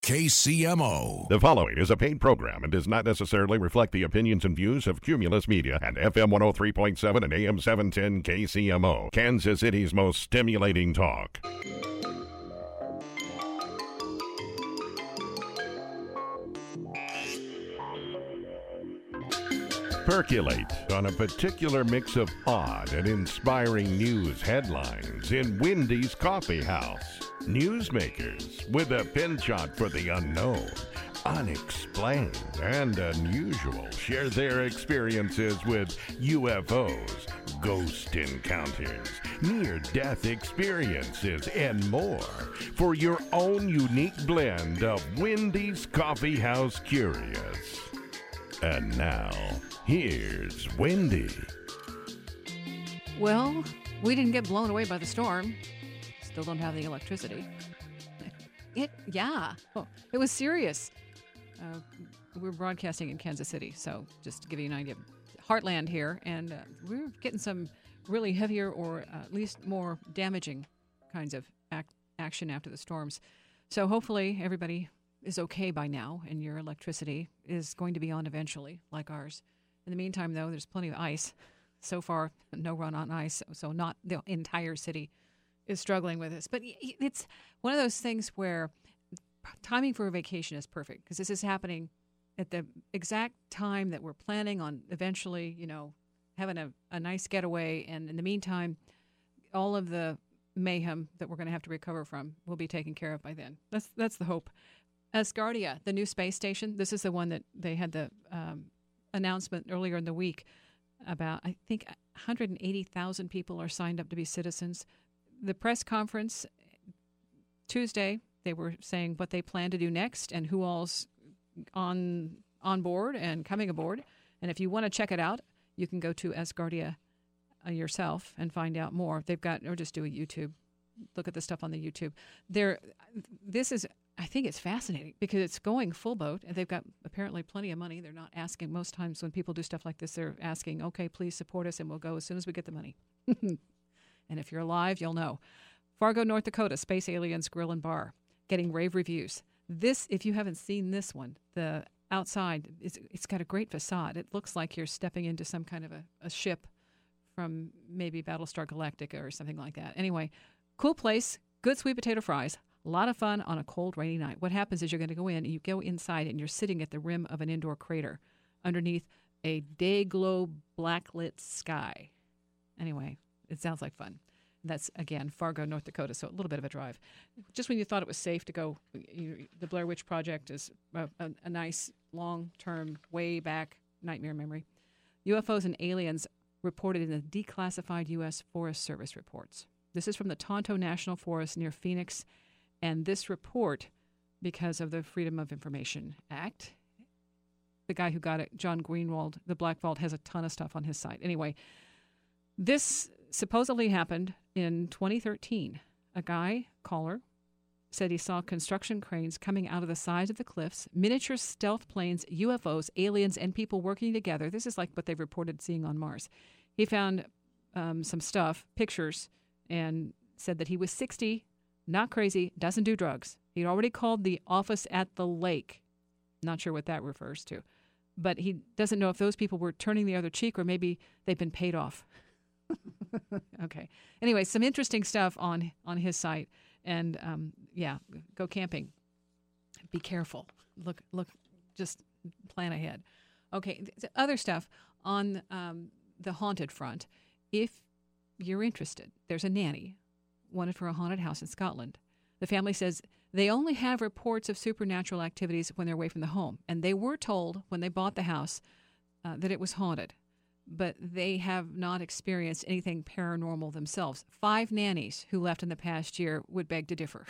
KCMO. The following is a paid program and does not necessarily reflect the opinions and views of Cumulus Media and FM 103.7 and AM 710 KCMO, Kansas City's most stimulating talk. Percolate on a particular mix of odd and inspiring news headlines in Wendy's Coffee House. Newsmakers with a penchant for the unknown, unexplained, and unusual share their experiences with UFOs, ghost encounters, near-death experiences, and more for your own unique blend of Wendy's Coffee House Curious. And now, here's Wendy. Well, we didn't get blown away by the storm. Still don't have the electricity. It was serious. We're broadcasting in Kansas City, so just to give you an idea. Heartland here, and we're getting some really heavier or at least more damaging kinds of action after the storms. So hopefully everybody is okay by now, and your electricity is going to be on eventually, like ours. In the meantime, though, there's plenty of ice. So far, no run on ice, so not the entire city is struggling with this. But it's one of those things where timing for a vacation is perfect, because this is happening at the exact time that we're planning on eventually, having a nice getaway. And in the meantime, all of the mayhem that we're going to have to recover from will be taken care of by then. That's the hope. Asgardia, the new space station, this is the one that they had the announcement earlier in the week about, I think, 180,000 people are signed up to be citizens. The press conference Tuesday, they were saying what they plan to do next and who all's on board and coming aboard. And if you want to check it out, you can go to Asgardia yourself and find out more. They've got, or just do a YouTube. Look at the stuff on the YouTube. I think it's fascinating because it's going full boat, and they've got apparently plenty of money. They're not asking, most times when people do stuff like this, they're asking, okay, please support us, and we'll go as soon as we get the money. And if you're alive, you'll know. Fargo, North Dakota, Space Aliens Grill and Bar, getting rave reviews. This, if you haven't seen this one, the outside, it's got a great facade. It looks like you're stepping into some kind of a ship from maybe Battlestar Galactica or something like that. Anyway, cool place, good sweet potato fries, a lot of fun on a cold, rainy night. What happens is you're going to go in, and you go inside, and you're sitting at the rim of an indoor crater underneath a day-glow blacklit sky. Anyway, it sounds like fun. That's, again, Fargo, North Dakota, so a little bit of a drive. Just when you thought it was safe to go, the Blair Witch Project is a nice, long-term, way back nightmare memory. UFOs and aliens reported in the declassified U.S. Forest Service reports. This is from the Tonto National Forest near Phoenix, and this report, because of the Freedom of Information Act, the guy who got it, John Greenwald, the Black Vault, has a ton of stuff on his site. Anyway, this supposedly happened in 2013. A guy, caller, said he saw construction cranes coming out of the sides of the cliffs, miniature stealth planes, UFOs, aliens, and people working together. This is like what they've reported seeing on Mars. He found some stuff, pictures, and said that he was 60, not crazy, doesn't do drugs. He'd already called the office at the lake. Not sure what that refers to. But he doesn't know if those people were turning the other cheek or maybe they've been paid off. Okay. Anyway, some interesting stuff on his site. And, go camping. Be careful. Look, just plan ahead. Okay, other stuff on the haunted front. If you're interested, there's a nanny wanted for a haunted house in Scotland. The family says they only have reports of supernatural activities when they're away from the home. And they were told when they bought the house that it was haunted. But they have not experienced anything paranormal themselves. 5 nannies who left in the past year would beg to differ.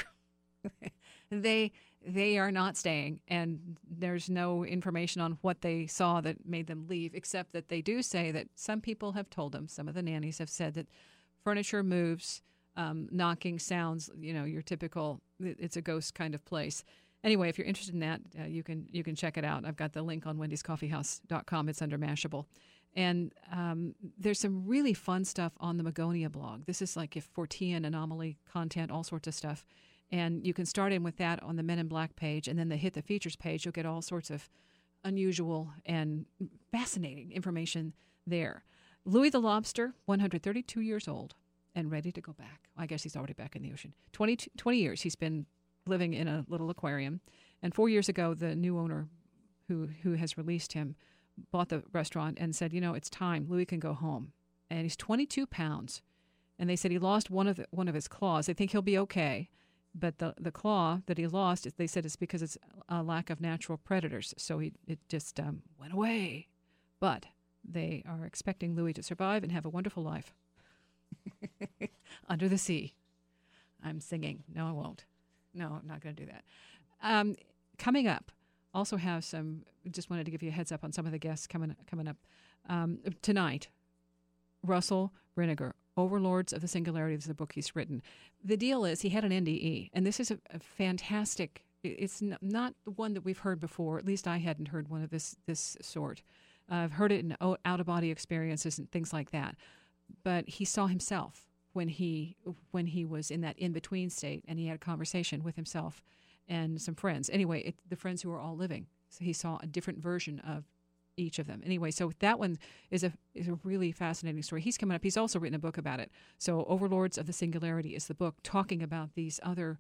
They are not staying, and there's no information on what they saw that made them leave, except that they do say that some people have told them, some of the nannies have said that furniture moves, knocking sounds, your typical, it's a ghost kind of place. Anyway, if you're interested in that, you can check it out. I've got the link on wendyscoffeehouse.com. It's under Mashable. And there's some really fun stuff on the Magonia blog. This is like if Fortean anomaly content, all sorts of stuff. And you can start in with that on the Men in Black page, and then hit the features page. You'll get all sorts of unusual and fascinating information there. Louis the Lobster, 132 years old and ready to go back. I guess he's already back in the ocean. 20 years he's been living in a little aquarium. And 4 years ago, the new owner who has released him bought the restaurant and said, it's time. Louis can go home. And he's 22 pounds. And they said he lost one of his claws. They think he'll be okay. But the claw that he lost, they said it's because it's a lack of natural predators. So it just went away. But they are expecting Louis to survive and have a wonderful life. Under the sea. I'm singing. No, I won't. No, I'm not going to do that. Coming up, also have just wanted to give you a heads up on some of the guests coming up. Tonight, Russell Brinegar, Overlords of the Singularity, is the book he's written. The deal is he had an NDE, and this is a fantastic, it's not the one that we've heard before. At least I hadn't heard one of this sort. I've heard it in out-of-body experiences and things like that. But he saw himself when he was in that in-between state, and he had a conversation with himself and some friends. Anyway, the friends who were all living. So he saw a different version of each of them. Anyway, so that one is a really fascinating story. He's coming up. He's also written a book about it. So Overlords of the Singularity is the book talking about these other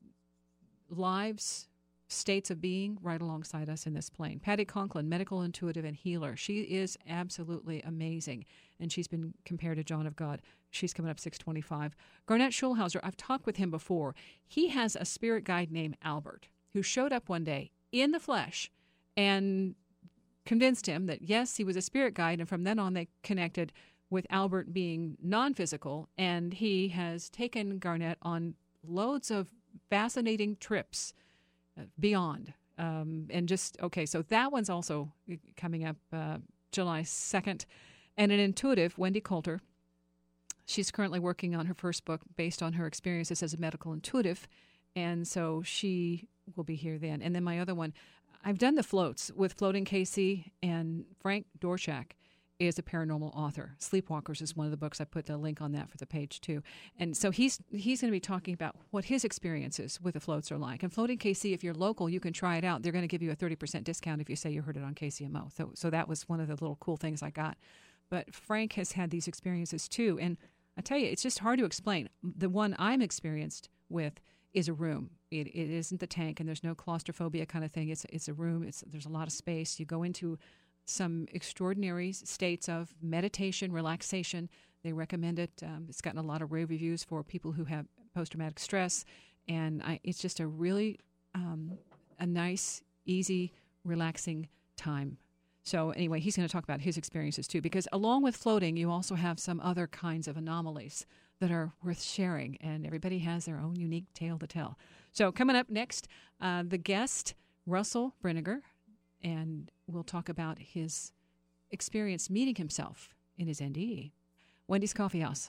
lives, states of being right alongside us in this plane. Patty Conklin, medical intuitive and healer. She is absolutely amazing, and she's been compared to John of God. She's coming up 6:25. Garnett Schulhauser, I've talked with him before. He has a spirit guide named Albert who showed up one day in the flesh and convinced him that, yes, he was a spirit guide, and from then on they connected with Albert being non-physical, and he has taken Garnett on loads of fascinating trips beyond. And just, okay, so that one's also coming up July 2nd. And an intuitive, Wendy Coulter, she's currently working on her first book based on her experiences as a medical intuitive, and so she will be here then. And then my other one, I've done the floats with Floating KC, and Frank Dorchak is a paranormal author. Sleepwalkers is one of the books. I put the link on that for the page too. And so he's going to be talking about what his experiences with the floats are like. And Floating KC, if you're local, you can try it out. They're going to give you a 30% discount if you say you heard it on KCMO. So that was one of the little cool things I got. But Frank has had these experiences too. And I tell you, it's just hard to explain. The one I'm experienced with is a room. It isn't the tank, and there's no claustrophobia kind of thing. It's a room. There's a lot of space. You go into some extraordinary states of meditation, relaxation. They recommend it. It's gotten a lot of rave reviews for people who have post-traumatic stress, and it's just a really a nice, easy, relaxing time. So anyway, he's going to talk about his experiences too, because along with floating, you also have some other kinds of anomalies that are worth sharing, and everybody has their own unique tale to tell. So coming up next, the guest, Russell Brinegar, and we'll talk about his experience meeting himself in his NDE. Wendy's Coffee House.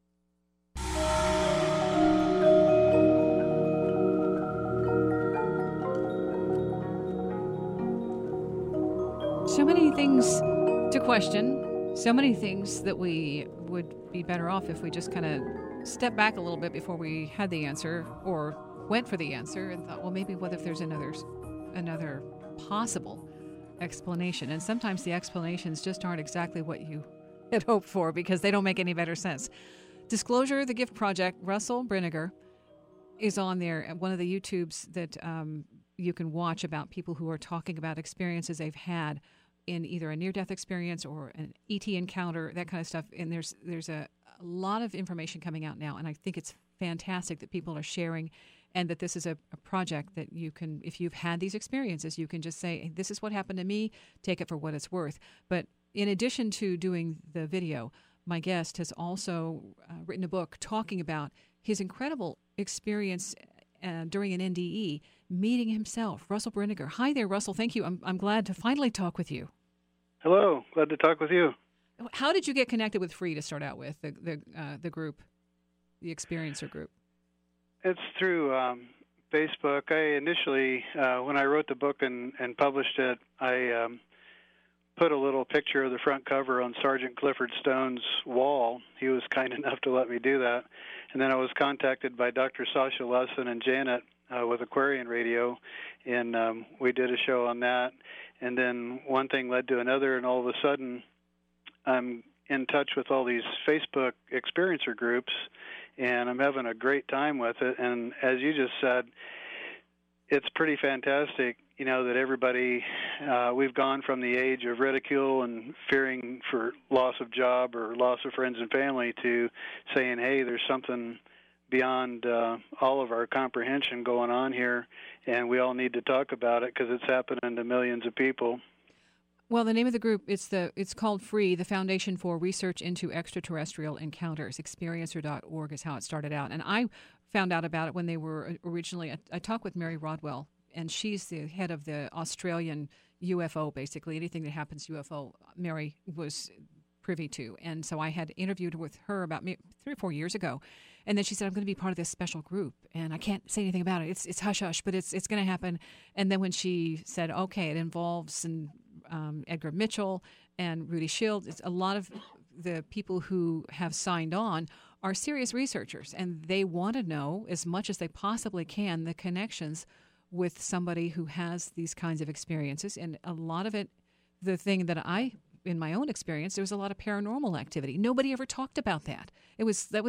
So many things to question, so many things that we would be better off if we just kind of stepped back a little bit before we had the answer, or went for the answer and thought, well, maybe what if there's another possible explanation? And sometimes the explanations just aren't exactly what you had hoped for, because they don't make any better sense. Disclosure, the Gift Project, Russell Brinegar is on there, one of the YouTubes that you can watch about people who are talking about experiences they've had in either a near-death experience or an ET encounter, that kind of stuff. And there's a lot of information coming out now, and I think it's fantastic that people are sharing, and that this is a project that you can, if you've had these experiences, you can just say, hey, this is what happened to me, take it for what it's worth. But in addition to doing the video, my guest has also written a book talking about his incredible experience during an NDE, meeting himself, Russell Brinegar. Hi there, Russell. Thank you. I'm glad to finally talk with you. Hello. Glad to talk with you. How did you get connected with FREE to start out with, the group, the Experiencer group? It's through Facebook. I initially, when I wrote the book and published it, I put a little picture of the front cover on Sergeant Clifford Stone's wall. He was kind enough to let me do that. And then I was contacted by Dr. Sasha Lesson and Janet with Aquarian Radio, and we did a show on that. And then one thing led to another, and all of a sudden I'm in touch with all these Facebook experiencer groups, and I'm having a great time with it. And as you just said, it's pretty fantastic, that everybody, we've gone from the age of ridicule and fearing for loss of job or loss of friends and family to saying, hey, there's something beyond all of our comprehension going on here, and we all need to talk about it because it's happening to millions of people. Well, the name of the group, it's called FREE, the Foundation for Research into Extraterrestrial Encounters. Experiencer.org is how it started out. And I found out about it when they were originally, I talked with Mary Rodwell, and she's the head of the Australian UFO, basically. Anything that happens UFO, Mary was privy to. And so I had interviewed with her about 3 or 4 years ago. And then she said, I'm going to be part of this special group. And I can't say anything about it. It's hush-hush, but it's going to happen. And then when she said, okay, it involves Edgar Mitchell and Rudy Shield, it's a lot of the people who have signed on are serious researchers, and they want to know as much as they possibly can the connections with somebody who has these kinds of experiences. And a lot of it, the thing that in my own experience, there was a lot of paranormal activity. Nobody ever talked about that. It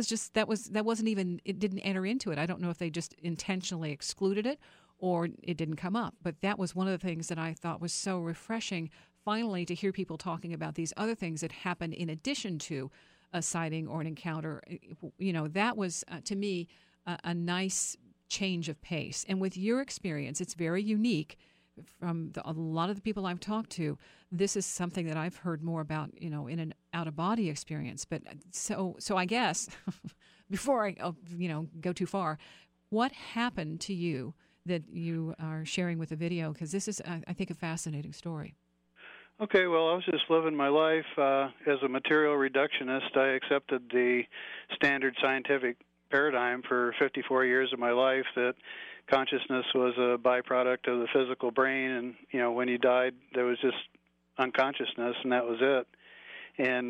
didn't enter into it. I don't know if they just intentionally excluded it or it didn't come up. But that was one of the things that I thought was so refreshing, finally, to hear people talking about these other things that happened in addition to a sighting or an encounter. That was, to me, a nice change of pace. And with your experience, it's very unique. From a lot of the people I've talked to, this is something that I've heard more about, in an out-of-body experience. But so I guess, before I, go too far, what happened to you that you are sharing with the video? Because this is, I think, a fascinating story. Okay, well, I was just living my life as a material reductionist. I accepted the standard scientific paradigm for 54 years of my life that consciousness was a byproduct of the physical brain, and when you died, there was just unconsciousness, and that was it. And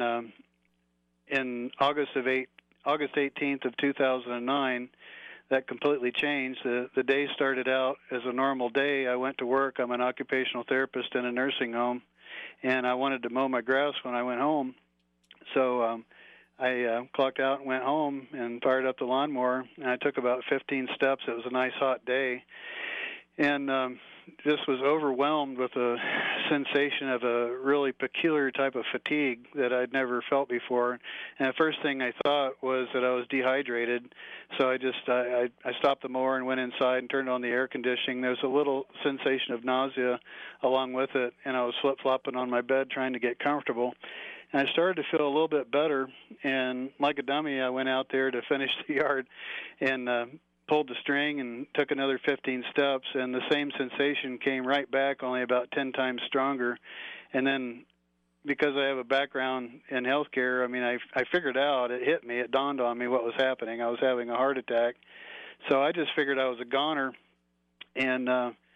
in August 18th of 2009, that completely changed. The day started out as a normal day. I went to work. I'm an occupational therapist in a nursing home, and I wanted to mow my grass when I went home. So I clocked out and went home and fired up the lawnmower, and I took about 15 steps. It was a nice hot day, and just was overwhelmed with a sensation of a really peculiar type of fatigue that I'd never felt before. And the first thing I thought was that I was dehydrated, so I stopped the mower and went inside and turned on the air conditioning. There was a little sensation of nausea along with it, and I was flip-flopping on my bed trying to get comfortable. And I started to feel a little bit better, and like a dummy, I went out there to finish the yard and pulled the string and took another 15 steps, and the same sensation came right back, only about 10 times stronger. And then because I have a background in healthcare, I figured out, it hit me, it dawned on me what was happening. I was having a heart attack. So I just figured I was a goner, and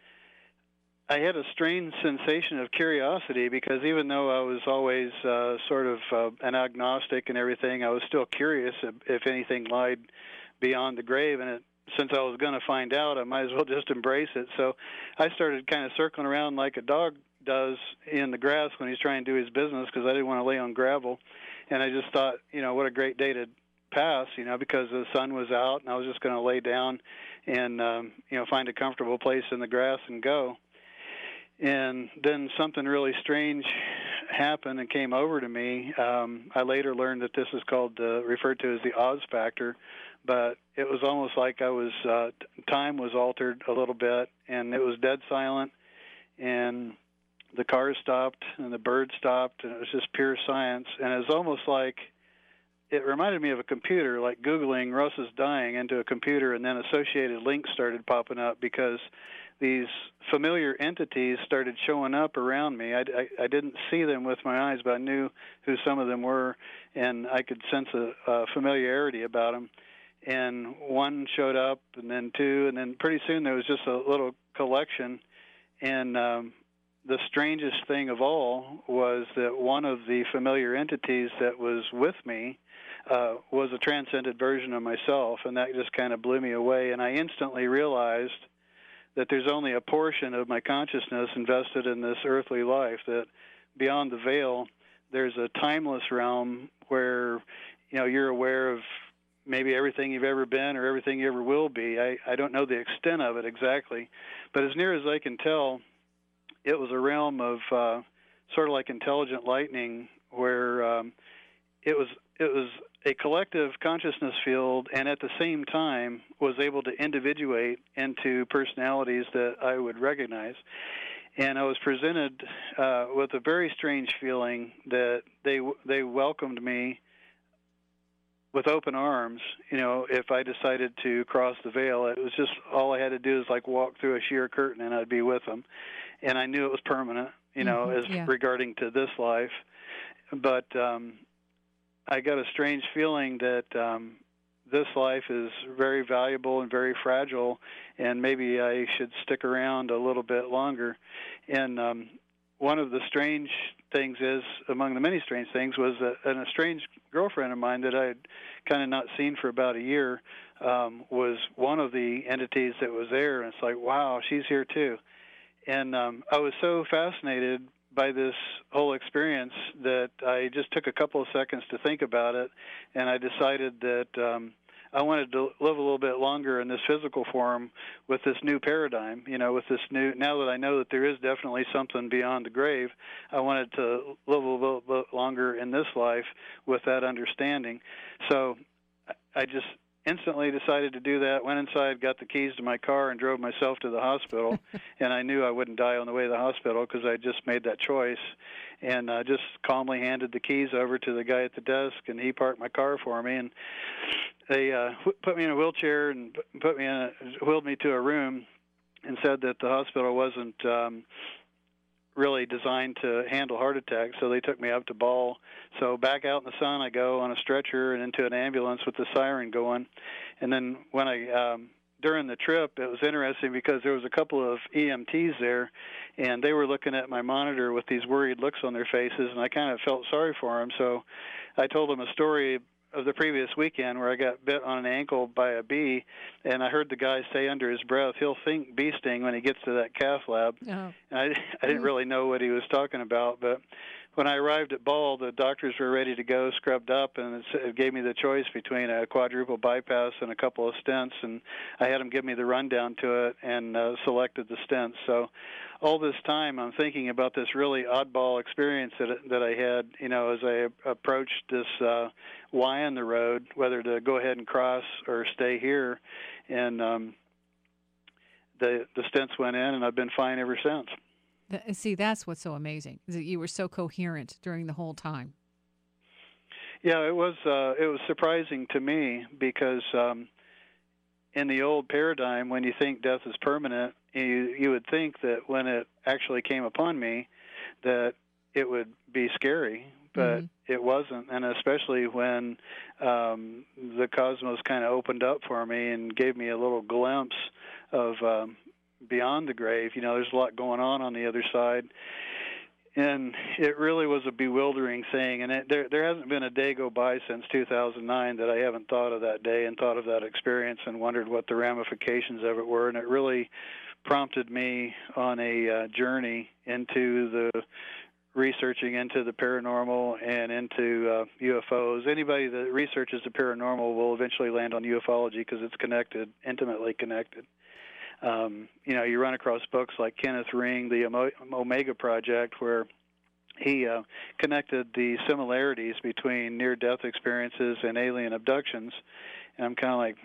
I had a strange sensation of curiosity because even though I was always sort of an agnostic and everything, I was still curious if anything lied beyond the grave. And since I was going to find out, I might as well just embrace it. So I started kind of circling around like a dog does in the grass when he's trying to do his business, because I didn't want to lay on gravel. And I just thought, what a great day to pass, because the sun was out, and I was just going to lay down and, find a comfortable place in the grass and go. And then something really strange happened and came over to me. I later learned that this is called, referred to as the Oz factor, but it was almost like time was altered a little bit, and it was dead silent, and the cars stopped, and the birds stopped, and it was just pure science. And it was almost like, it reminded me of a computer, like Googling Russ is dying into a computer, and then associated links started popping up because these familiar entities started showing up around me. I didn't see them with my eyes, but I knew who some of them were, and I could sense a familiarity about them. And one showed up, and then two, and then pretty soon there was just a little collection. And the strangest thing of all was that one of the familiar entities that was with me was a transcended version of myself, and that just kind of blew me away. And I instantly realized that there's only a portion of my consciousness invested in this earthly life, that beyond the veil, there's a timeless realm where, you're aware of maybe everything you've ever been or everything you ever will be. I don't know the extent of it exactly, but as near as I can tell, it was a realm of sort of like intelligent lightning, where it was a collective consciousness field, and at the same time was able to individuate into personalities that I would recognize. And I was presented with a very strange feeling that they welcomed me with open arms. If I decided to cross the veil, it was just all I had to do is like walk through a sheer curtain, and I'd be with them. And I knew it was permanent, regarding to this life. But I got a strange feeling that this life is very valuable and very fragile, and maybe I should stick around a little bit longer. And one of the strange things among the many strange things, was that an estranged girlfriend of mine that I had kind of not seen for about a year was one of the entities that was there. And it's like, wow, she's here too. And I was so fascinated by this whole experience that I just took a couple of seconds to think about it, and I decided that I wanted to live a little bit longer in this physical form with this new paradigm, with this new, now that I know that there is definitely something beyond the grave, I wanted to live a little bit longer in this life with that understanding. So I just instantly decided to do that, went inside, got the keys to my car, and drove myself to the hospital. And I knew I wouldn't die on the way to the hospital because I just made that choice. And I just calmly handed the keys over to the guy at the desk, and he parked my car for me. And they put me in a wheelchair and wheeled me to a room and said that the hospital wasn't really designed to handle heart attacks, so they took me up to Ball. So back out in the sun I go on a stretcher and into an ambulance with the siren going. And then when during the trip, it was interesting because there was a couple of EMTs there, and they were looking at my monitor with these worried looks on their faces, and I kind of felt sorry for them. So I told them a story of the previous weekend where I got bit on an ankle by a bee, and I heard the guy say under his breath, he'll think bee sting when he gets to that cath lab. Oh. And I didn't really know what he was talking about, but when I arrived at Ball, the doctors were ready to go, scrubbed up, and it gave me the choice between a quadruple bypass and a couple of stents, and I had them give me the rundown to it and selected the stents. So all this time I'm thinking about this really oddball experience that I had, as I approached this Y on the road, whether to go ahead and cross or stay here. And the stents went in, and I've been fine ever since. See, that's what's so amazing, is that you were so coherent during the whole time. Yeah, it was surprising to me because in the old paradigm, when you think death is permanent, you would think that when it actually came upon me that it would be scary, but it wasn't. And especially when the cosmos kind of opened up for me and gave me a little glimpse of beyond the grave. There's a lot going on the other side. And it really was a bewildering thing. And there hasn't been a day go by since 2009 that I haven't thought of that day and thought of that experience and wondered what the ramifications of it were. And it really prompted me on a journey into the researching into the paranormal and into UFOs. Anybody that researches the paranormal will eventually land on ufology because it's connected, intimately connected. You run across books like Kenneth Ring, the Omega Project, where he connected the similarities between near-death experiences and alien abductions. And I'm kind of like,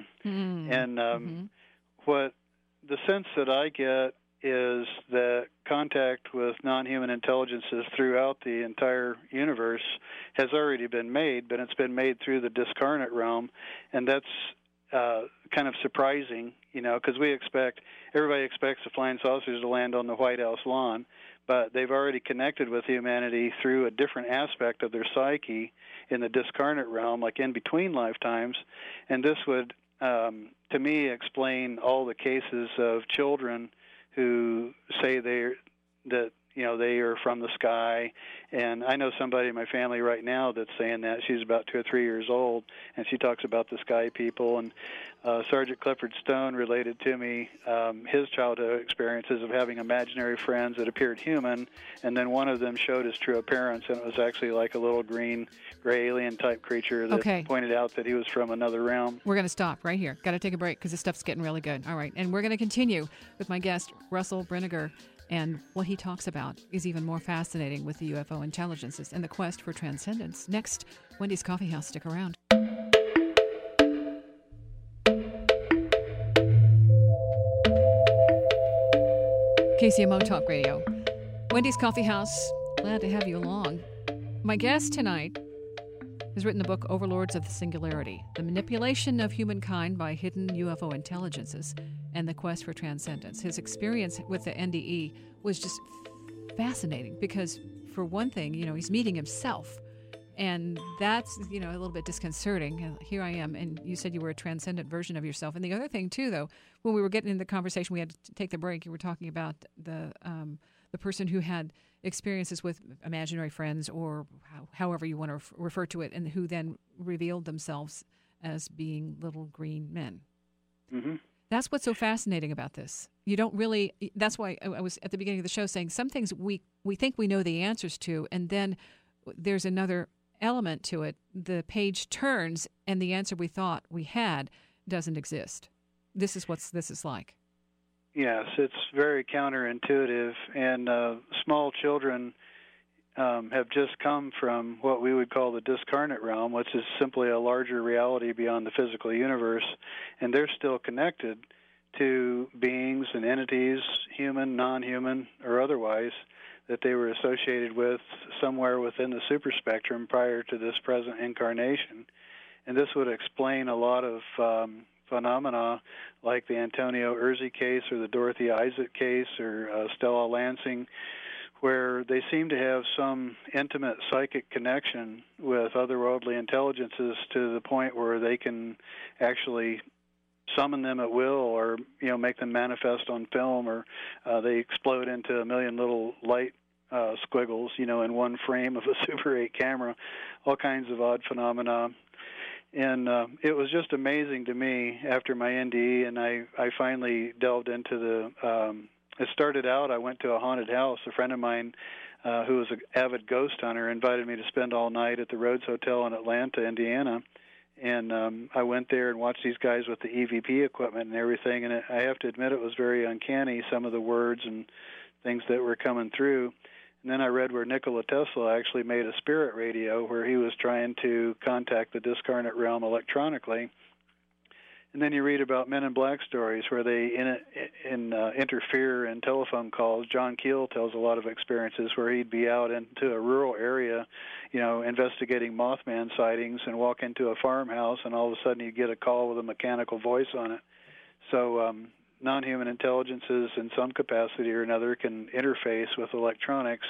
And what the sense that I get is that contact with non-human intelligences throughout the entire universe has already been made, but it's been made through the discarnate realm, and that's kind of surprising, because everybody expects the flying saucers to land on the White House lawn, but they've already connected with humanity through a different aspect of their psyche in the discarnate realm, like in between lifetimes, and this would, to me, explain all the cases of children who say that they are from the sky. And I know somebody in my family right now that's saying that. She's about 2 or 3 years old, and she talks about the sky people. And Sergeant Clifford Stone related to me his childhood experiences of having imaginary friends that appeared human, and then one of them showed his true appearance, and it was actually like a little green, gray alien-type creature that pointed out that he was from another realm. We're going to stop right here. Got to take a break because this stuff's getting really good. All right, and we're going to continue with my guest, Russell Brinegar. And what he talks about is even more fascinating with the UFO intelligences and the quest for transcendence. Next, Wendy's Coffee House. Stick around. KCMO Talk Radio. Wendy's Coffee House. Glad to have you along. My guest tonight has written the book Overlords of the Singularity, The Manipulation of Humankind by Hidden UFO Intelligences and the Quest for Transcendence. His experience with the NDE was just fascinating because, for one thing, he's meeting himself. And that's, a little bit disconcerting. Here I am, and you said you were a transcendent version of yourself. And the other thing, too, though, when we were getting into the conversation, we had to take the break. You were talking about the person who had experiences with imaginary friends, or however you want to refer to it, and who then revealed themselves as being little green men. Mm-hmm. That's what's so fascinating about this. You don't really. That's why I was at the beginning of the show saying some things we think we know the answers to, and then there's another element to it. The page turns, and the answer we thought we had doesn't exist. This is what this is like. Yes, it's very counterintuitive, and small children have just come from what we would call the discarnate realm, which is simply a larger reality beyond the physical universe, and they're still connected to beings and entities, human, non-human, or otherwise, that they were associated with somewhere within the superspectrum prior to this present incarnation. And this would explain a lot of phenomena like the Antonio Urzi case or the Dorothy Isaac case or Stella Lansing, where they seem to have some intimate psychic connection with otherworldly intelligences to the point where they can actually summon them at will, or make them manifest on film, or they explode into a million little light squiggles, in one frame of a Super 8 camera, all kinds of odd phenomena. And it was just amazing to me after my NDE, and I finally delved into the it started out, I went to a haunted house. A friend of mine who was an avid ghost hunter invited me to spend all night at the Rhodes Hotel in Atlanta, Indiana. And I went there and watched these guys with the EVP equipment and everything. And I have to admit it was very uncanny, some of the words and things that were coming through. And then I read where Nikola Tesla actually made a spirit radio where he was trying to contact the discarnate realm electronically. And then you read about Men in Black stories where they interfere in telephone calls. John Keel tells a lot of experiences where he'd be out into a rural area, investigating Mothman sightings, and walk into a farmhouse, and all of a sudden you get a call with a mechanical voice on it. So non-human intelligences in some capacity or another can interface with electronics.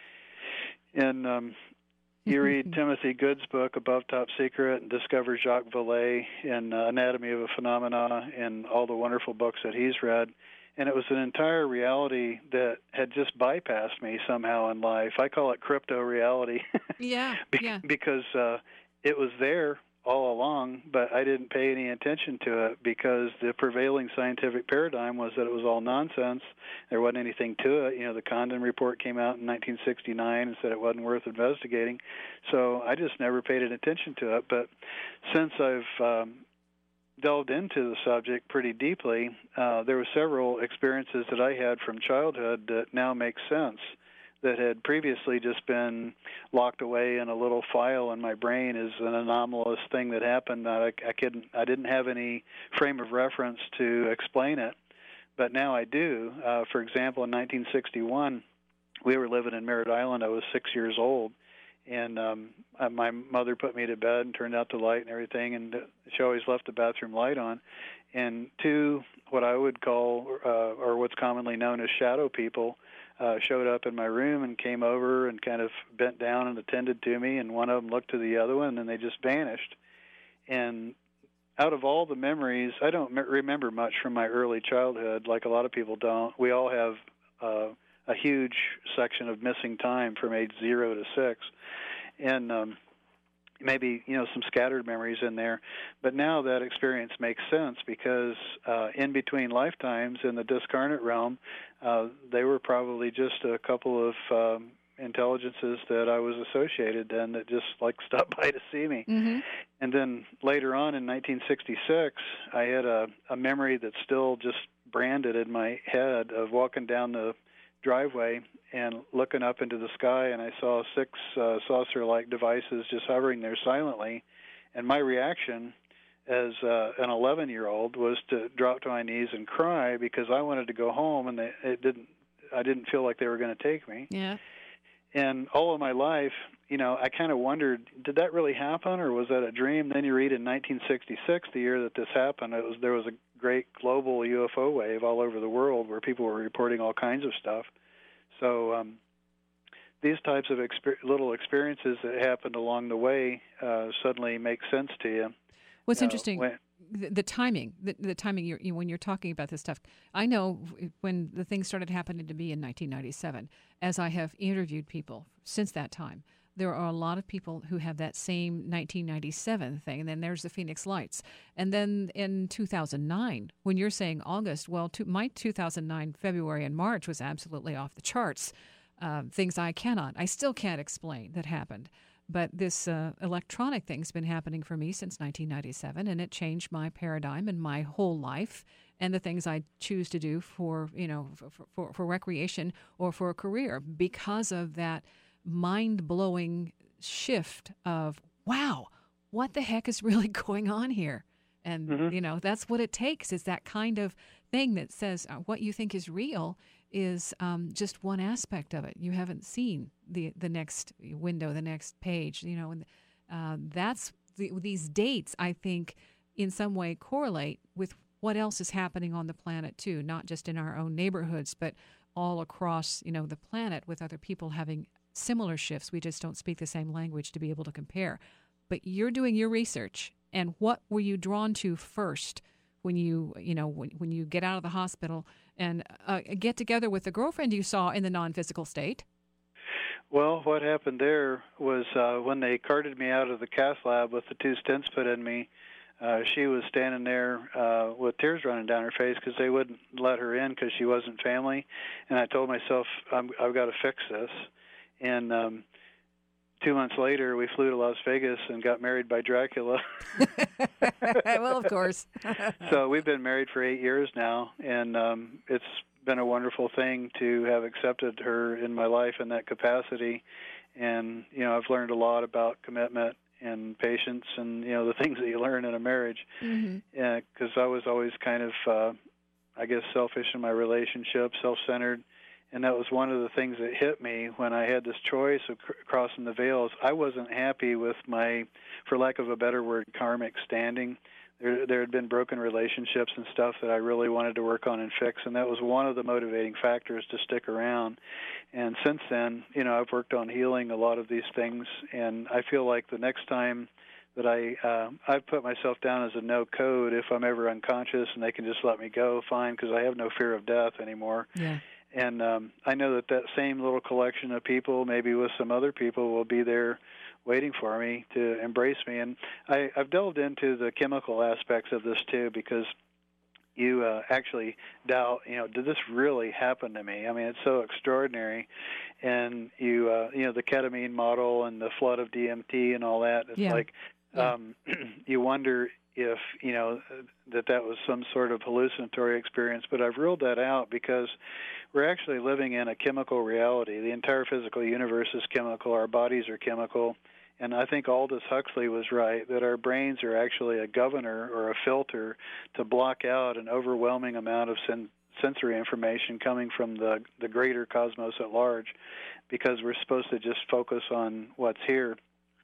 And you read Timothy Good's book, Above Top Secret, and discover Jacques Vallée in Anatomy of a Phenomena, and all the wonderful books that he's read. And it was an entire reality that had just bypassed me somehow in life. I call it crypto reality. Because it was there all along, but I didn't pay any attention to it because the prevailing scientific paradigm was that it was all nonsense. There wasn't anything to it. The Condon report came out in 1969 and said it wasn't worth investigating. So I just never paid attention to it. But since I've delved into the subject pretty deeply, there were several experiences that I had from childhood that now make sense, that had previously just been locked away in a little file in my brain as an anomalous thing that happened. I didn't have any frame of reference to explain it, but now I do. For example, in 1961, we were living in Merritt Island. I was 6 years old, and my mother put me to bed and turned out the light and everything, and she always left the bathroom light on. And two, what I would call, or what's commonly known as shadow people, showed up in my room and came over and kind of bent down and attended to me, and one of them looked to the other one, and they just vanished. And out of all the memories, I don't remember much from my early childhood, like a lot of people don't. We all have a huge section of missing time from age 0 to 6, and maybe some scattered memories in there. But now that experience makes sense because in between lifetimes in the discarnate realm, they were probably just a couple of intelligences that I was associated in that just stopped by to see me. Mm-hmm. And then later on in 1966, I had a memory that's still just branded in my head of walking down the driveway and looking up into the sky, and I saw 6 saucer-like devices just hovering there silently. And my reaction as an 11-year-old was to drop to my knees and cry because I wanted to go home, and I didn't feel like they were going to take me. Yeah. And all of my life, I kind of wondered, did that really happen, or was that a dream? Then you read in 1966, the year that this happened, there was a great global UFO wave all over the world where people were reporting all kinds of stuff. So these types of little experiences that happened along the way suddenly make sense to you. What's interesting, the timing, the timing when you're talking about this stuff. I know when the things started happening to me in 1997, as I have interviewed people since that time, there are a lot of people who have that same 1997 thing, and then there's the Phoenix Lights. And then in 2009, when you're saying August, well, my 2009 February and March was absolutely off the charts. Things I still can't explain that happened. But this electronic thing's been happening for me since 1997, and it changed my paradigm and my whole life and the things I choose to do for recreation or for a career because of that mind-blowing shift of, wow, what the heck is really going on here? And, that's what it takes, is that kind of thing that says what you think is real is just one aspect of it. You haven't seen the next window, the next page, and that's these dates, I think, in some way correlate with what else is happening on the planet, too, not just in our own neighborhoods, but all across, the planet with other people having similar shifts. We just don't speak the same language to be able to compare. But you're doing your research, and what were you drawn to first when you get out of the hospital and get together with the girlfriend you saw in the non-physical state? Well, what happened there was when they carted me out of the cath lab with the 2 stents put in me, she was standing there with tears running down her face because they wouldn't let her in because she wasn't family. And I told myself, I've got to fix this. And 2 months later, we flew to Las Vegas and got married by Dracula. Well, of course. So we've been married for 8 years now, and it's been a wonderful thing to have accepted her in my life in that capacity. And, I've learned a lot about commitment and patience and, the things that you learn in a marriage. Because I was always kind of, selfish in my relationship, self-centered. And that was one of the things that hit me when I had this choice of crossing the veils. I wasn't happy with my, for lack of a better word, karmic standing. There had been broken relationships and stuff that I really wanted to work on and fix, and that was one of the motivating factors to stick around. And since then, I've worked on healing a lot of these things, and I feel like the next time that I've put myself down as a no code, if I'm ever unconscious and they can just let me go, fine, because I have no fear of death anymore. Yeah. And I know that same little collection of people, maybe with some other people, will be there waiting for me to embrace me. And I've delved into the chemical aspects of this, too, because you actually doubt, did this really happen to me? I mean, it's so extraordinary. And the ketamine model and the flood of DMT and all that, it's you wonder if, that was some sort of hallucinatory experience. But I've ruled that out because we're actually living in a chemical reality. The entire physical universe is chemical. Our bodies are chemical. And I think Aldous Huxley was right, that our brains are actually a governor or a filter to block out an overwhelming amount of sensory information coming from the greater cosmos at large, because we're supposed to just focus on what's here.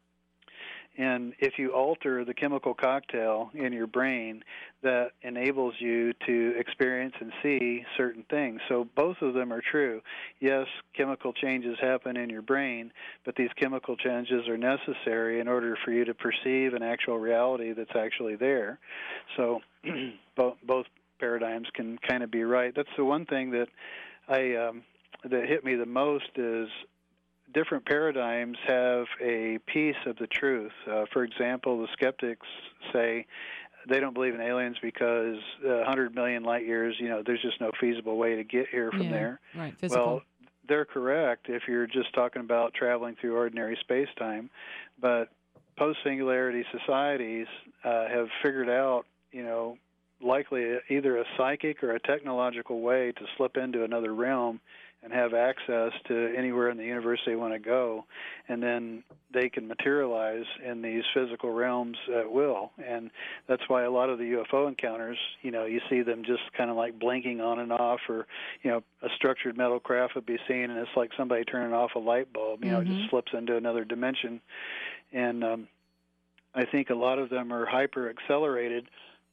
And if you alter the chemical cocktail in your brain, that enables you to experience and see certain things. So both of them are true. Yes, chemical changes happen in your brain, but these chemical changes are necessary in order for you to perceive an actual reality that's actually there. So both paradigms can kind of be right. That's the one thing that that hit me the most is different paradigms have a piece of the truth. For example, the skeptics say they don't believe in aliens because 100 million light years, there's just no feasible way to get here from there. Right, physical. Well, they're correct if you're just talking about traveling through ordinary space-time, but post-singularity societies have figured out, likely either a psychic or a technological way to slip into another realm and have access to anywhere in the universe they want to go, and then they can materialize in these physical realms at will. And that's why a lot of the UFO encounters, you see them just kind of like blinking on and off, or, a structured metal craft would be seen, and it's like somebody turning off a light bulb, it just slips into another dimension. And I think a lot of them are hyper-accelerated.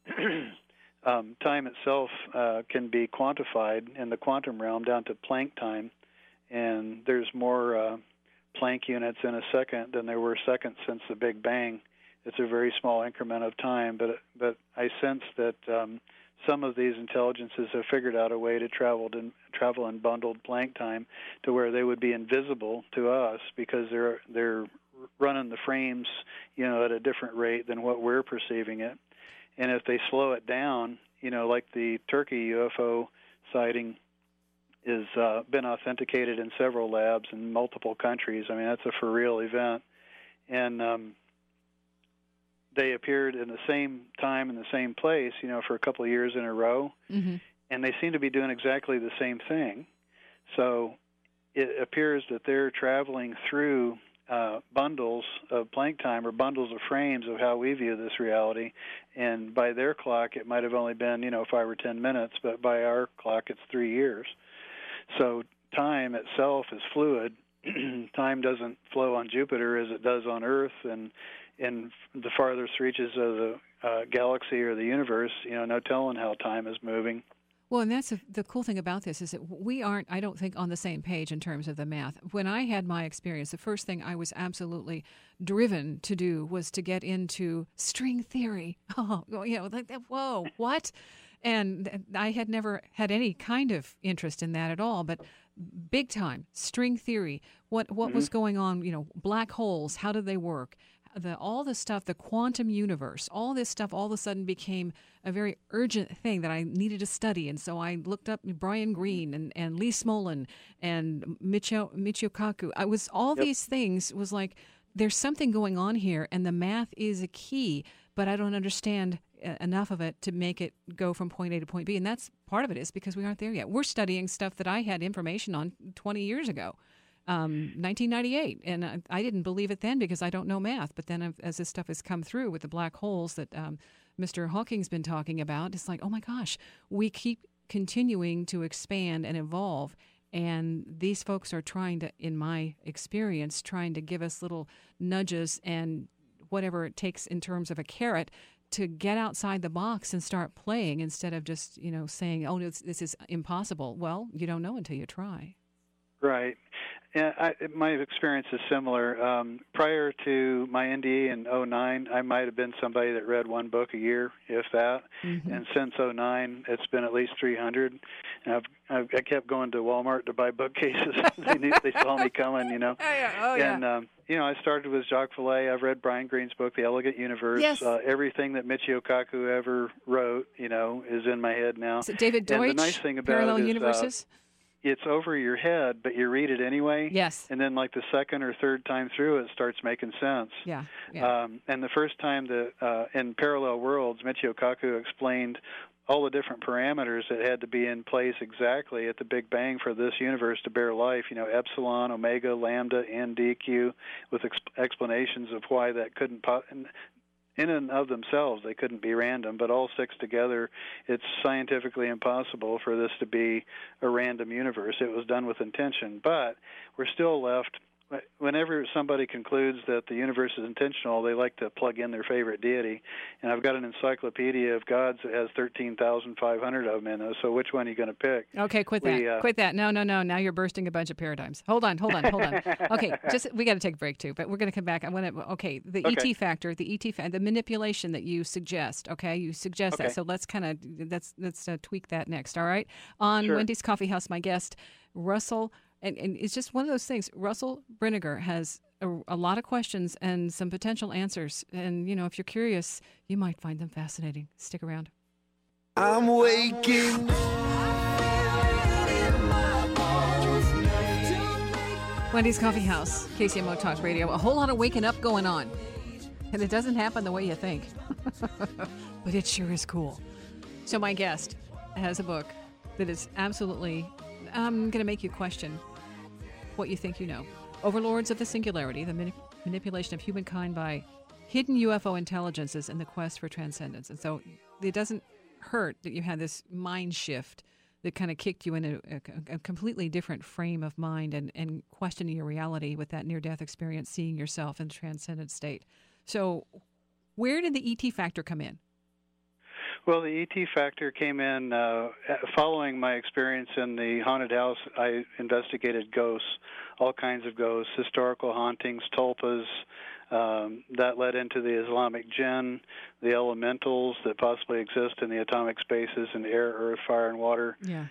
Time itself can be quantified in the quantum realm down to Planck time, and there's more Planck units in a second than there were seconds since the Big Bang. It's a very small increment of time, but I sense that some of these intelligences have figured out a way to travel in bundled Planck time to where they would be invisible to us because they're running the frames, at a different rate than what we're perceiving it. And if they slow it down, like the Turkey UFO sighting has been authenticated in several labs in multiple countries. I mean, that's a for real event. And they appeared in the same time in the same place, for a couple of years in a row. Mm-hmm. And they seem to be doing exactly the same thing. So it appears that they're traveling through bundles of Planck time, or bundles of frames of how we view this reality, and by their clock it might have only been 5 or 10 minutes, but by our clock it's 3 years. So time itself is fluid. Time doesn't flow on Jupiter as it does on Earth, and in the farthest reaches of the galaxy or the universe, no telling how time is moving. Well, and that's the cool thing about this is that we aren't, I don't think, on the same page in terms of the math. When I had my experience, the first thing I was absolutely driven to do was to get into string theory. Oh, like that. Whoa, what? And I had never had any kind of interest in that at all, but big time, string theory, what was going on, black holes, how do they work? All the stuff, the quantum universe, all this stuff all of a sudden became a very urgent thing that I needed to study. And so I looked up Brian Greene and Lee Smolin and Michio Kaku. These things was like, there's something going on here, and the math is a key, but I don't understand enough of it to make it go from point A to point B. And that's part of it is because we aren't there yet. We're studying stuff that I had information on 20 years ago. 1998, and I didn't believe it then because I don't know math. But then as this stuff has come through with the black holes that Mr. Hawking's been talking about, it's like, oh my gosh, we keep continuing to expand and evolve, and these folks are trying to, in my experience, trying to give us little nudges and whatever it takes in terms of a carrot to get outside the box and start playing instead of just, saying, oh, this is impossible. Well, you don't know until you try. Right. Yeah, my experience is similar. Prior to my NDE in 2009, I might have been somebody that read one book a year, if that. Mm-hmm. And since 2009, it's been at least 300. And I kept going to Walmart to buy bookcases. They saw me coming, Oh, yeah. And, I started with Jacques Vallée. I've read Brian Greene's book, The Elegant Universe. Yes. Everything that Michio Kaku ever wrote, is in my head now. Is it David Deutsch, and the nice thing about Parallel it is, Universes? It's over your head, but you read it anyway. Yes. And then, like the second or third time through, it starts making sense. Yeah. And the first time that in Parallel Worlds, Michio Kaku explained all the different parameters that had to be in place exactly at the Big Bang for this universe to bear life. Epsilon, omega, lambda, N, D, Q, with explanations of why that couldn't. In and of themselves, they couldn't be random, but all six together, it's scientifically impossible for this to be a random universe. It was done with intention, but we're still left. Whenever somebody concludes that the universe is intentional, they like to plug in their favorite deity. And I've got an encyclopedia of gods that has 13,500 of them in it. So which one are you going to pick? Okay, quit that. No. Now you're bursting a bunch of paradigms. Hold on. Okay, we got to take a break too, but we're going to come back. The ET factor, the manipulation that you suggest. Okay, you suggest that. So let's tweak that next. All right. On Sure. Wendy's Coffee House, my guest, Russell And it's just one of those things. Russell Brinegar has a lot of questions and some potential answers. And, if you're curious, you might find them fascinating. Stick around. I'm waking. Wendy's Coffee House, KCMO Talk Radio. A whole lot of waking up going on. And it doesn't happen the way you think. But it sure is cool. So my guest has a book that is absolutely, going to make you question what you think you know. Overlords of the Singularity, the manipulation of humankind by hidden UFO intelligences in the quest for transcendence. And so it doesn't hurt that you had this mind shift that kind of kicked you into a completely different frame of mind and questioning your reality with that near-death experience, seeing yourself in the transcendent state. So where did the ET factor come in? Well, the ET factor came in following my experience in the haunted house. I investigated ghosts, all kinds of ghosts, historical hauntings, tulpas. That led into the Islamic jinn, the elementals that possibly exist in the atomic spaces in air, earth, fire, and water. Yeah.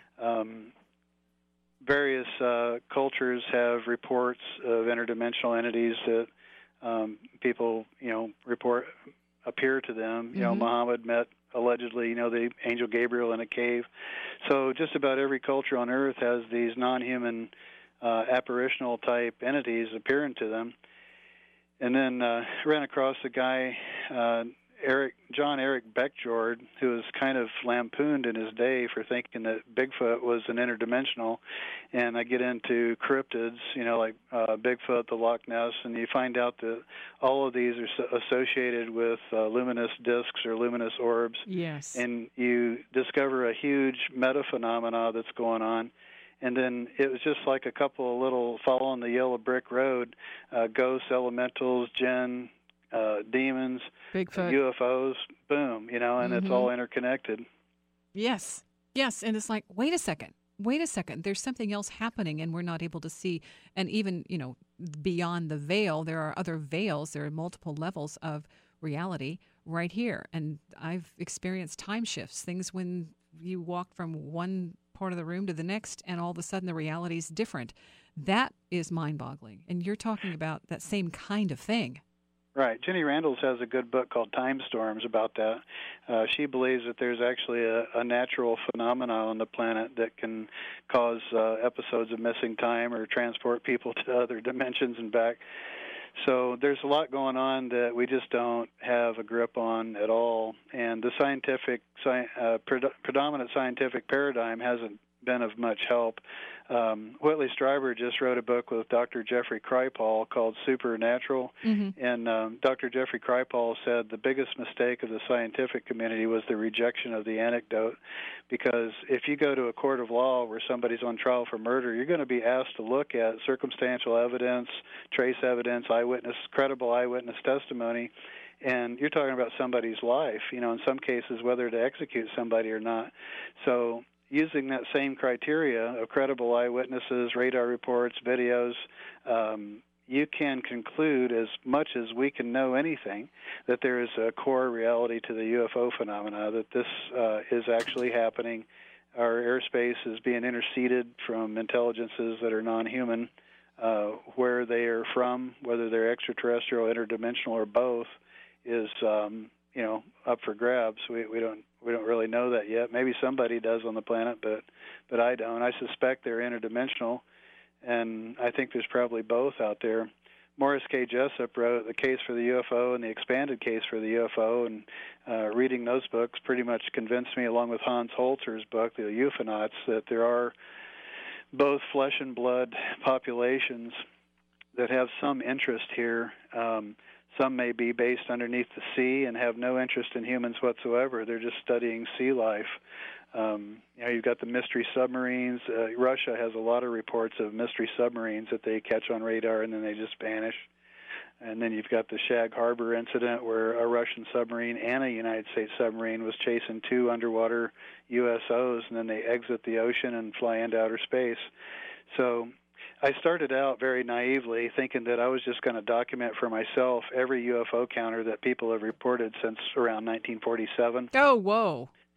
Various cultures have reports of interdimensional entities that people, report appear to them. Mm-hmm. Muhammad met allegedly, the angel Gabriel in a cave. So just about every culture on Earth has these non-human apparitional type entities appearing to them. And then ran across a guy, John Eric Beckjord, who was kind of lampooned in his day for thinking that Bigfoot was an interdimensional. And I get into cryptids, like Bigfoot, the Loch Ness, and you find out that all of these are associated with luminous discs or luminous orbs. Yes. And you discover a huge meta-phenomena that's going on. And then it was just like a couple of little following the yellow brick road, ghosts, elementals, jinn, demons, Bigfoot, UFOs, boom, and it's all interconnected. Yes. And it's like, wait a second. There's something else happening and we're not able to see. And even, beyond the veil, there are other veils. There are multiple levels of reality right here. And I've experienced time shifts, things when you walk from one part of the room to the next, and all of a sudden the reality is different. That is mind-boggling. And you're talking about that same kind of thing. Right. Jenny Randles has a good book called Time Storms about that. She believes that there's actually a natural phenomenon on the planet that can cause episodes of missing time or transport people to other dimensions and back. So there's a lot going on that we just don't have a grip on at all. And the predominant scientific paradigm hasn't been of much help. Whitley Strieber just wrote a book with Dr. Jeffrey Kripal called Supernatural, and Dr. Jeffrey Kripal said the biggest mistake of the scientific community was the rejection of the anecdote, because if you go to a court of law where somebody's on trial for murder, you're going to be asked to look at circumstantial evidence, trace evidence, credible eyewitness testimony, and you're talking about somebody's life, in some cases whether to execute somebody or not. So using that same criteria of credible eyewitnesses, radar reports, videos, you can conclude, as much as we can know anything, that there is a core reality to the UFO phenomena, that this is actually happening. Our airspace is being interceded from intelligences that are non-human. Where they are from, whether they're extraterrestrial, interdimensional, or both, is up for grabs. We don't really know that yet. Maybe somebody does on the planet, but I don't. I suspect they're interdimensional, and I think there's probably both out there. Morris K. Jessup wrote The Case for the UFO and The Expanded Case for the UFO, and reading those books pretty much convinced me, along with Hans Holzer's book, The Euphonauts, that there are both flesh and blood populations that have some interest here. Some may be based underneath the sea and have no interest in humans whatsoever. They're just studying sea life. You've got the mystery submarines. Russia has a lot of reports of mystery submarines that they catch on radar and then they just vanish. And then you've got the Shag Harbor incident where a Russian submarine and a United States submarine was chasing two underwater USOs, and then they exit the ocean and fly into outer space. So I started out very naively thinking that I was just going to document for myself every UFO counter that people have reported since around 1947. Oh, whoa.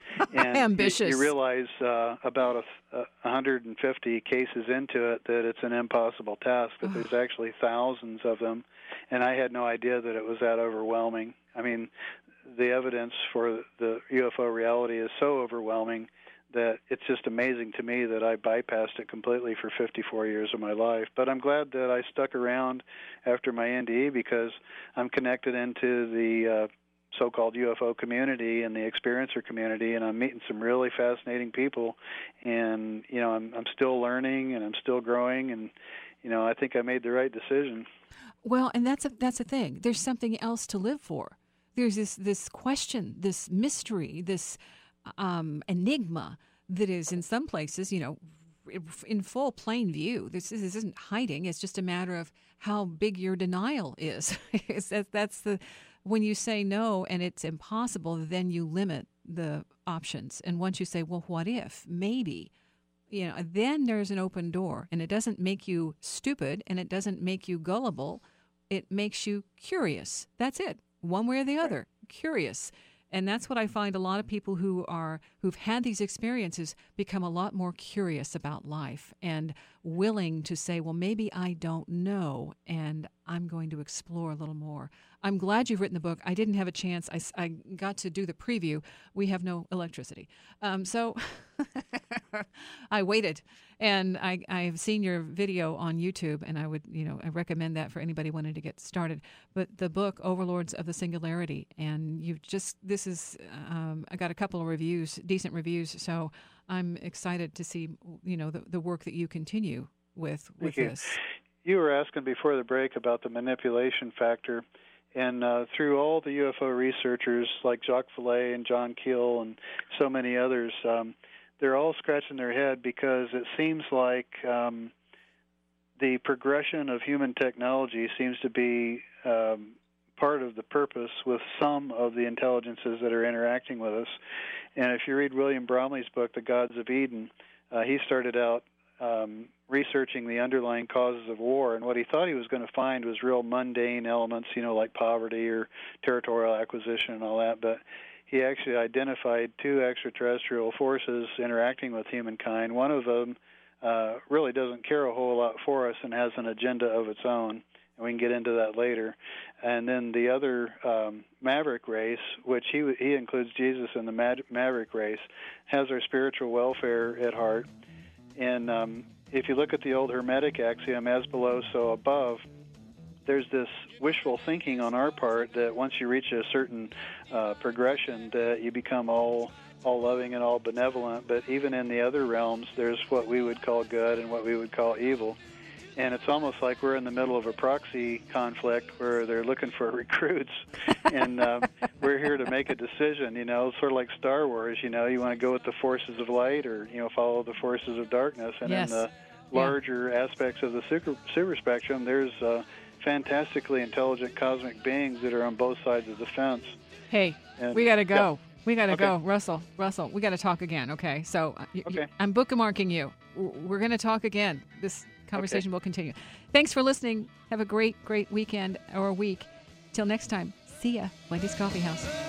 And Ambitious. You realize about 150 cases into it that it's an impossible task, that there's actually thousands of them, and I had no idea that it was that overwhelming. I mean, the evidence for the UFO reality is so overwhelming that it's just amazing to me that I bypassed it completely for 54 years of my life. But I'm glad that I stuck around after my NDE, because I'm connected into the so-called UFO community and the experiencer community, and I'm meeting some really fascinating people, and I'm still learning and I'm still growing, and I think I made the right decision. Well, and that's a thing. There's something else to live for. There's this question, this mystery, this enigma that is in some places, in full plain view. This isn't hiding. It's just a matter of how big your denial is. That's when you say no and it's impossible, then you limit the options. And once you say, well, what if? Maybe. Then there's an open door, and it doesn't make you stupid and it doesn't make you gullible. It makes you curious. That's it. One way or the other, curious. And that's what I find a lot of people who've had these experiences become a lot more curious about life and willing to say, well, maybe I don't know, and I'm going to explore a little more. I'm glad you've written the book. I didn't have a chance. I got to do the preview. We have no electricity. So I waited, and I've seen your video on YouTube, and I would, I recommend that for anybody wanting to get started. But the book, Overlords of the Singularity, and I got a couple of reviews, decent reviews, so I'm excited to see, the work that you continue with this. You were asking before the break about the manipulation factor. And through all the UFO researchers like Jacques Vallée and John Keel and so many others, they're all scratching their head, because it seems like the progression of human technology seems to be part of the purpose with some of the intelligences that are interacting with us. And if you read William Bromley's book, The Gods of Eden, he started out researching the underlying causes of war, and what he thought he was going to find was real mundane elements, like poverty or territorial acquisition and all that, but he actually identified two extraterrestrial forces interacting with humankind. One of them really doesn't care a whole lot for us and has an agenda of its own, and we can get into that later. And then the other Maverick race, which he includes Jesus in the Maverick race, has our spiritual welfare at heart. And if you look at the old Hermetic axiom, as below, so above, there's this wishful thinking on our part that once you reach a certain progression, that you become all loving and all benevolent. But even in the other realms, there's what we would call good and what we would call evil. And it's almost like we're in the middle of a proxy conflict where they're looking for recruits, and we're here to make a decision, sort of like Star Wars, you want to go with the forces of light or, follow the forces of darkness. And yes. In the larger aspects of the super spectrum, there's fantastically intelligent cosmic beings that are on both sides of the fence. Hey, we got to go. Yeah. We got to go. Russell, we got to talk again, okay? So I'm bookmarking you. We're going to talk again. This conversation will continue. Thanks for listening. Have a great, great weekend or week. Till next time, see ya. Wendy's Coffee House.